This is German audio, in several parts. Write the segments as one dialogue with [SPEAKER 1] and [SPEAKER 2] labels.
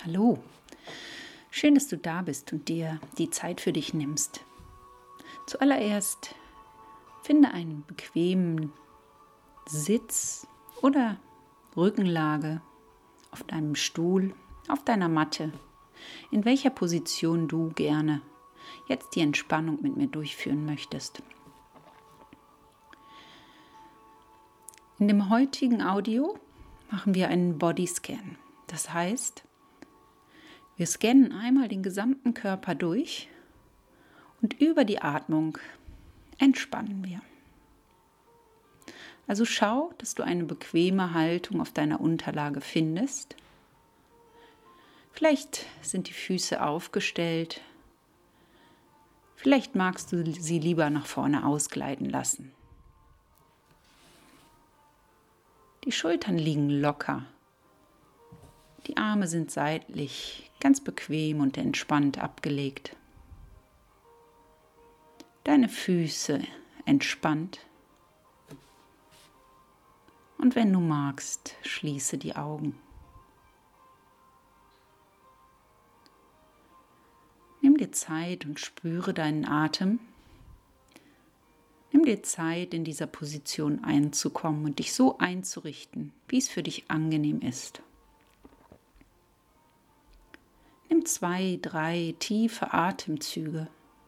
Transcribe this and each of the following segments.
[SPEAKER 1] Hallo, schön, dass du da bist und dir die Zeit für dich nimmst. Zuallererst finde einen bequemen Sitz oder Rückenlage auf deinem Stuhl, auf deiner Matte, in welcher Position du gerne jetzt die Entspannung mit mir durchführen möchtest. In dem heutigen Audio machen wir einen Bodyscan. Das heißt, wir scannen einmal den gesamten Körper durch und über die Atmung entspannen wir. Also schau, dass du eine bequeme Haltung auf deiner Unterlage findest. Vielleicht sind die Füße aufgestellt. Vielleicht magst du sie lieber nach vorne ausgleiten lassen. Die Schultern liegen locker. Die Arme sind seitlich, ganz bequem und entspannt abgelegt. Deine Füße entspannt. Und wenn du magst, schließe die Augen. Nimm dir Zeit und spüre deinen Atem. Nimm dir Zeit, in dieser Position einzukommen und dich so einzurichten, wie es für dich angenehm ist. Nimm 2, 3 tiefe Atemzüge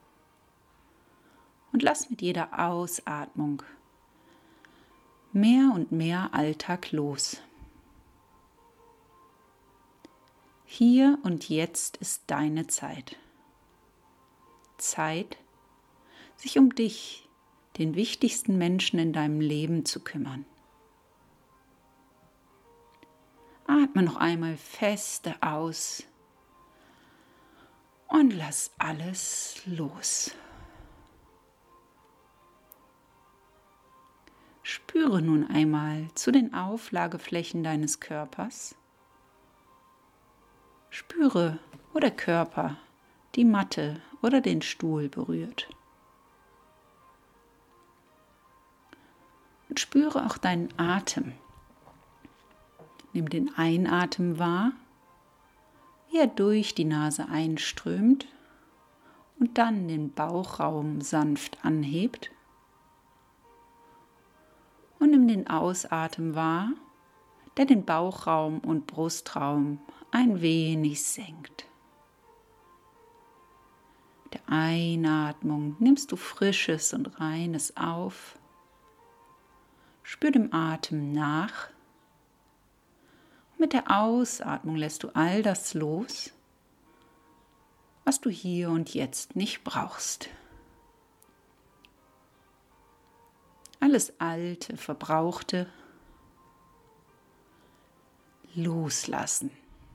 [SPEAKER 1] und lass mit jeder Ausatmung mehr und mehr Alltag los. Hier und jetzt ist deine Zeit. Zeit, sich um dich, den wichtigsten Menschen in deinem Leben, zu kümmern. Atme noch einmal feste aus. Und lass alles los. Spüre nun einmal zu den Auflageflächen deines Körpers. Spüre, wo der Körper die Matte oder den Stuhl berührt. Und spüre auch deinen Atem. Nimm den Einatmen wahr, wie er durch die Nase einströmt und dann den Bauchraum sanft anhebt. Und nimm den Ausatmen wahr, der den Bauchraum und Brustraum ein wenig senkt. Mit der Einatmung nimmst du Frisches und Reines auf. Spür dem Atem nach. Mit der Ausatmung lässt du all das los, was du hier und jetzt nicht brauchst. Alles Alte, Verbrauchte loslassen.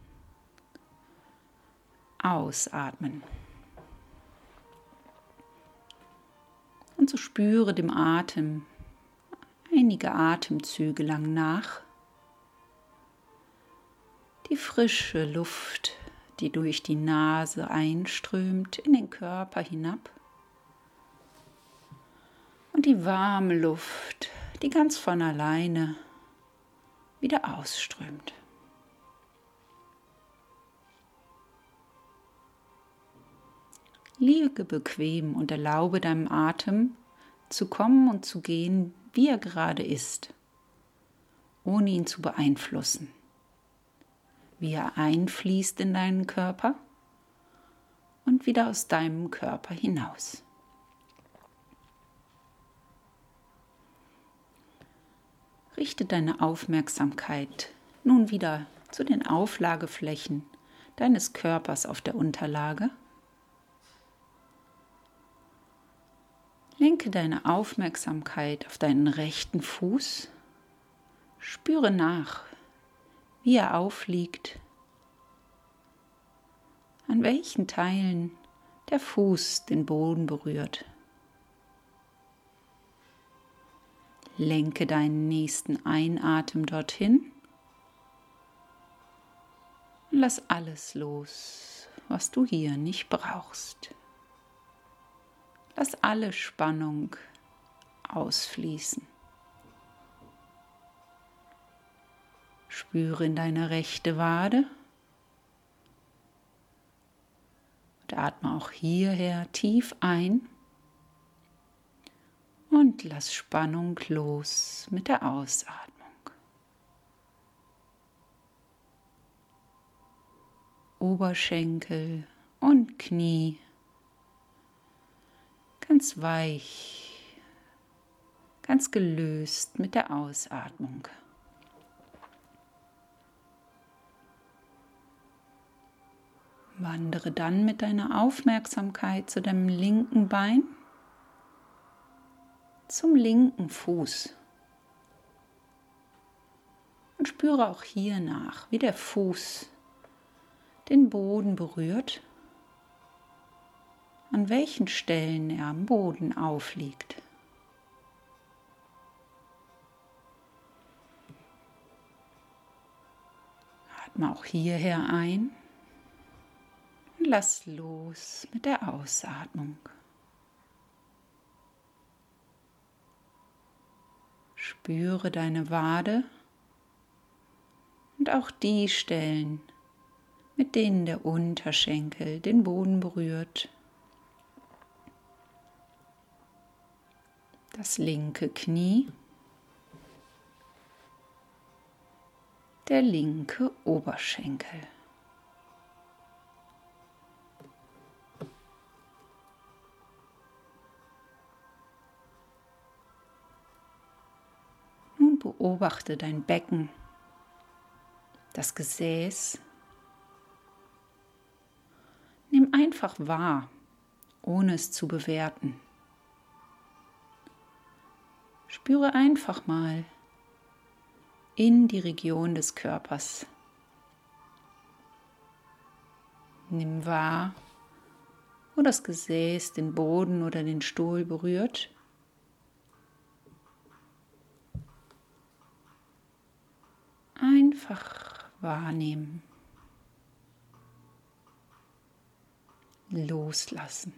[SPEAKER 1] Ausatmen. Und so spüre dem Atem einige Atemzüge lang nach. Die frische Luft, die durch die Nase einströmt, in den Körper hinab. Und die warme Luft, die ganz von alleine wieder ausströmt. Liege bequem und erlaube deinem Atem zu kommen und zu gehen, wie er gerade ist, ohne ihn zu beeinflussen. Wie er einfließt in deinen Körper und wieder aus deinem Körper hinaus. Richte deine Aufmerksamkeit nun wieder zu den Auflageflächen deines Körpers auf der Unterlage. Lenke deine Aufmerksamkeit auf deinen rechten Fuß. Spüre nach, wie er aufliegt, an welchen Teilen der Fuß den Boden berührt. Lenke deinen nächsten Einatmen dorthin und lass alles los, was du hier nicht brauchst. Lass alle Spannung ausfließen. Spüre in deine rechte Wade Und atme auch hierher tief ein und lass Spannung los mit der Ausatmung. Oberschenkel und Knie ganz weich, ganz gelöst mit der Ausatmung. Wandere dann mit deiner Aufmerksamkeit zu deinem linken Bein, zum linken Fuß. Und spüre auch hier nach, wie der Fuß den Boden berührt, an welchen Stellen er am Boden aufliegt. Atme auch hierher ein und lass los mit der Ausatmung. Spüre deine Wade und auch die Stellen, mit denen der Unterschenkel den Boden berührt. Das linke Knie, der linke Oberschenkel. Nun beobachte dein Becken, das Gesäß. Nimm einfach wahr, ohne es zu bewerten. Spüre einfach mal in die Region des Körpers. Nimm wahr, wo das Gesäß den Boden oder den Stuhl berührt. Einfach wahrnehmen. Loslassen.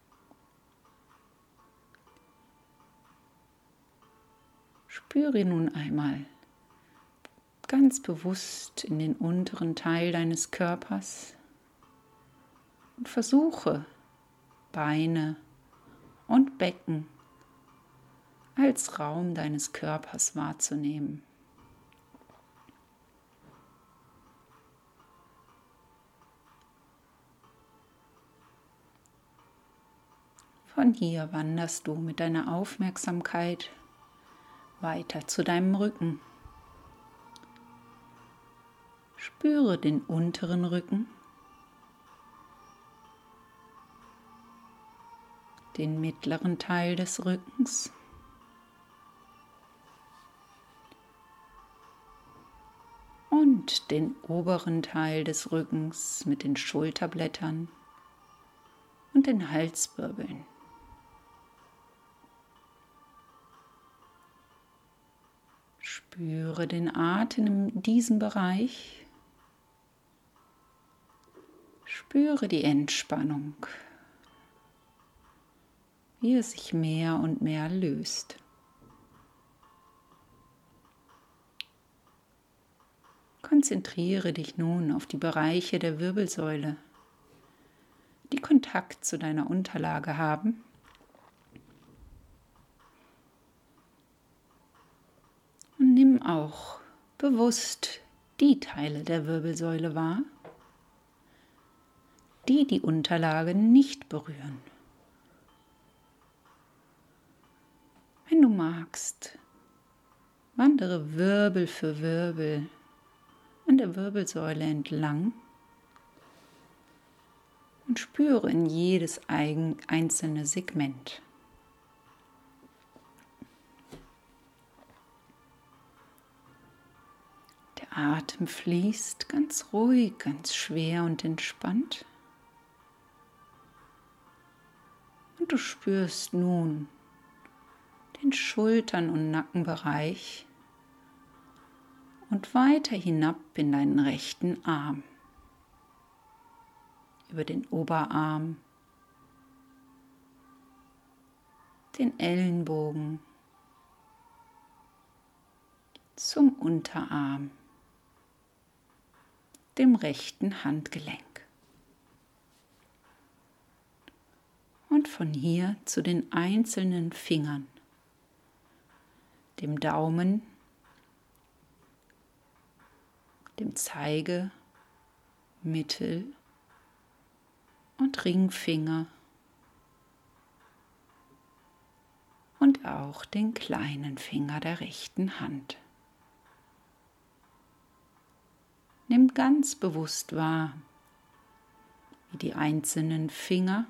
[SPEAKER 1] Spüre nun einmal ganz bewusst in den unteren Teil deines Körpers und versuche Beine und Becken als Raum deines Körpers wahrzunehmen. Von hier wanderst du mit deiner Aufmerksamkeit weiter zu deinem Rücken. Spüre den unteren Rücken, den mittleren Teil des Rückens und den oberen Teil des Rückens mit den Schulterblättern und den Halswirbeln. Spüre den Atem in diesem Bereich. Spüre die Entspannung, wie es sich mehr und mehr löst. Konzentriere dich nun auf die Bereiche der Wirbelsäule, die Kontakt zu deiner Unterlage haben. Und nimm auch bewusst die Teile der Wirbelsäule wahr, die die Unterlage nicht berühren. Wenn du magst, wandere Wirbel für Wirbel an der Wirbelsäule entlang und spüre in jedes einzelne Segment. Der Atem fließt ganz ruhig, ganz schwer und entspannt. Und du spürst nun den Schultern- und Nackenbereich und weiter hinab in deinen rechten Arm, über den Oberarm, den Ellenbogen, zum Unterarm, dem rechten Handgelenk. Und von hier zu den einzelnen Fingern, dem Daumen, dem Zeige-, Mittel- und Ringfinger und auch den kleinen Finger der rechten Hand. Nimm ganz bewusst wahr, wie die einzelnen Finger,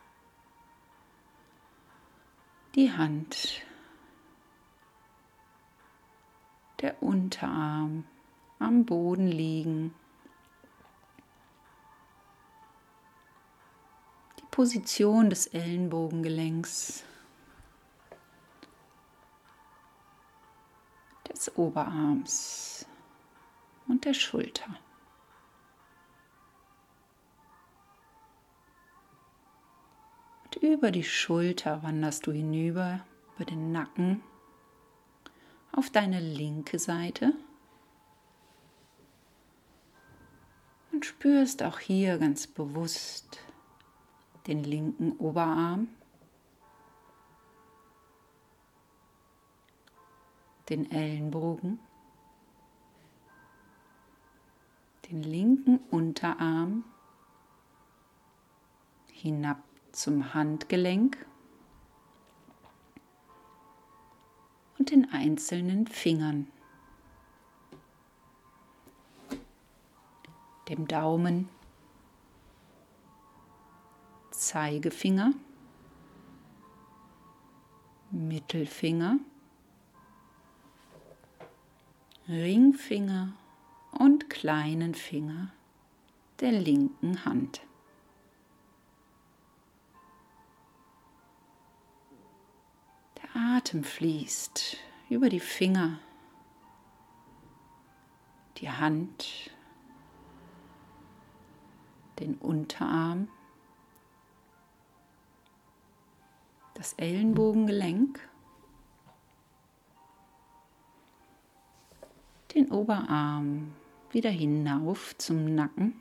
[SPEAKER 1] die Hand, der Unterarm am Boden liegen, die Position des Ellenbogengelenks, des Oberarms und der Schulter. Und über die Schulter wanderst du hinüber, über den Nacken, auf deine linke Seite und spürst auch hier ganz bewusst den linken Oberarm, den Ellenbogen, den linken Unterarm hinab zum Handgelenk und den einzelnen Fingern, dem Daumen, Zeigefinger, Mittelfinger, Ringfinger und kleinen Finger der linken Hand. Der Atem fließt über die Finger, die Hand, den Unterarm, das Ellenbogengelenk, den Oberarm wieder hinauf zum Nacken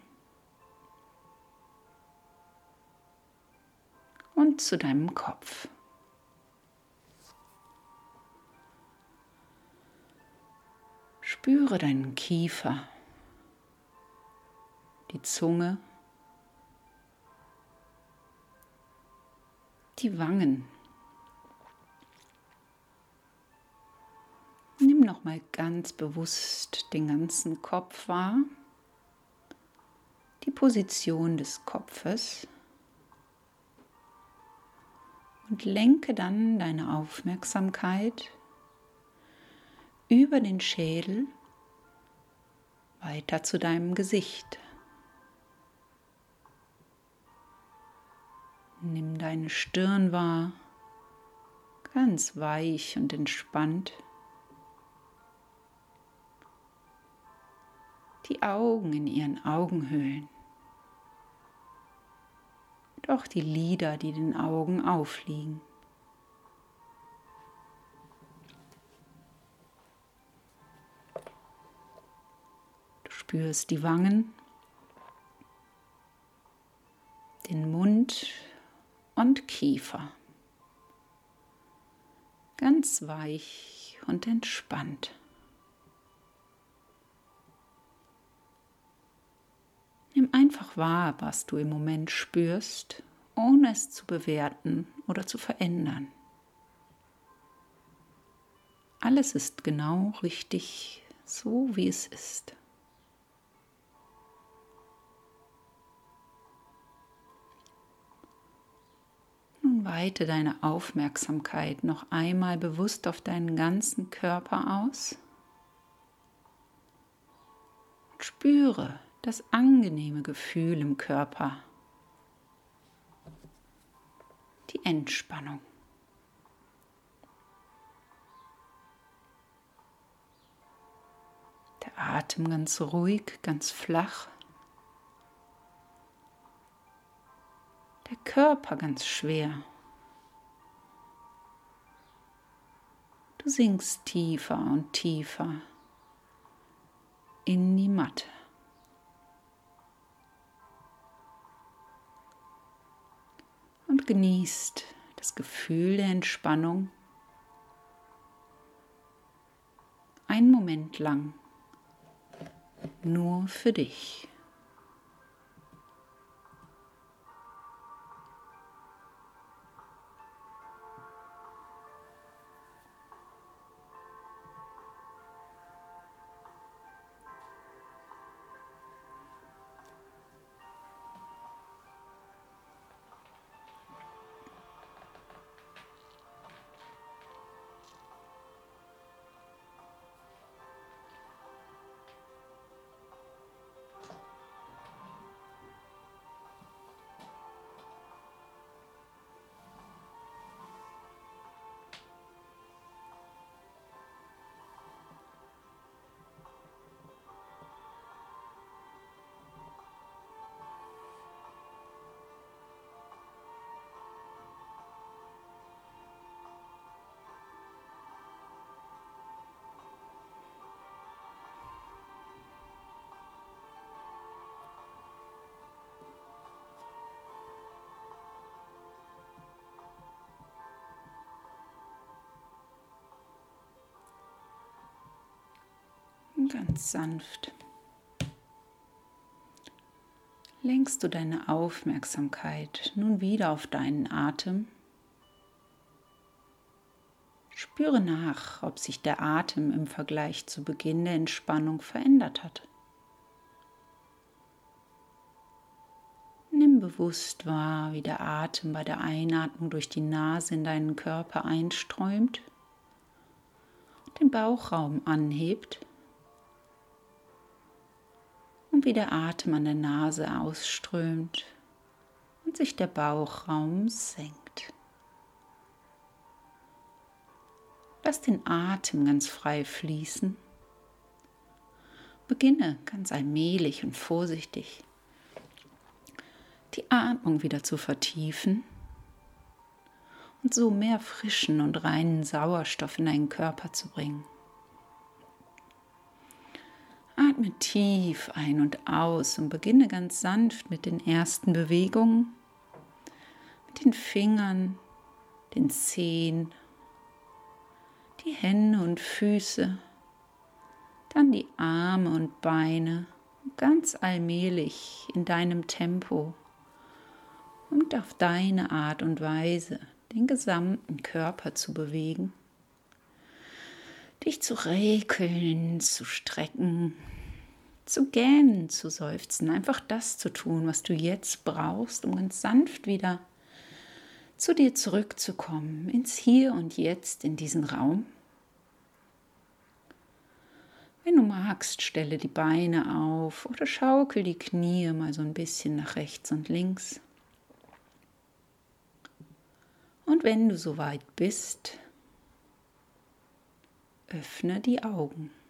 [SPEAKER 1] und zu deinem Kopf. Spüre deinen Kiefer, die Zunge, die Wangen. Nimm nochmal ganz bewusst den ganzen Kopf wahr, die Position des Kopfes und lenke dann deine Aufmerksamkeit über den Schädel weiter zu deinem Gesicht. Nimm deine Stirn wahr, ganz weich und entspannt. Die Augen in ihren Augenhöhlen. Doch die Lider, die den Augen aufliegen. Du spürst die Wangen, den Mund und Kiefer. Ganz weich und entspannt. Nimm einfach wahr, was du im Moment spürst, ohne es zu bewerten oder zu verändern. Alles ist genau richtig, so wie es ist. Nun weite deine Aufmerksamkeit noch einmal bewusst auf deinen ganzen Körper aus und spüre das angenehme Gefühl im Körper, die Entspannung. Der Atem ganz ruhig, ganz flach. Der Körper ganz schwer. Du sinkst tiefer und tiefer in die Matte. Und und genießt das Gefühl der Entspannung einen Moment lang nur für dich. Und ganz sanft lenkst du deine Aufmerksamkeit nun wieder auf deinen Atem. Spüre nach, ob sich der Atem im Vergleich zu Beginn der Entspannung verändert hat. Nimm bewusst wahr, wie der Atem bei der Einatmung durch die Nase in deinen Körper einströmt, den Bauchraum anhebt und wie der Atem an der Nase ausströmt und sich der Bauchraum senkt. Lass den Atem ganz frei fließen. Beginne ganz allmählich und vorsichtig, die Atmung wieder zu vertiefen und so mehr frischen und reinen Sauerstoff in deinen Körper zu bringen. Atme tief ein und aus und beginne ganz sanft mit den ersten Bewegungen, mit den Fingern, den Zehen, die Hände und Füße, dann die Arme und Beine, ganz allmählich in deinem Tempo und auf deine Art und Weise den gesamten Körper zu bewegen. Dich zu räkeln, zu strecken, zu gähnen, zu seufzen, einfach das zu tun, was du jetzt brauchst, um ganz sanft wieder zu dir zurückzukommen, ins Hier und Jetzt, in diesen Raum. Wenn du magst, stelle die Beine auf oder schaukel die Knie mal so ein bisschen nach rechts und links. Und wenn du soweit bist, öffne die Augen.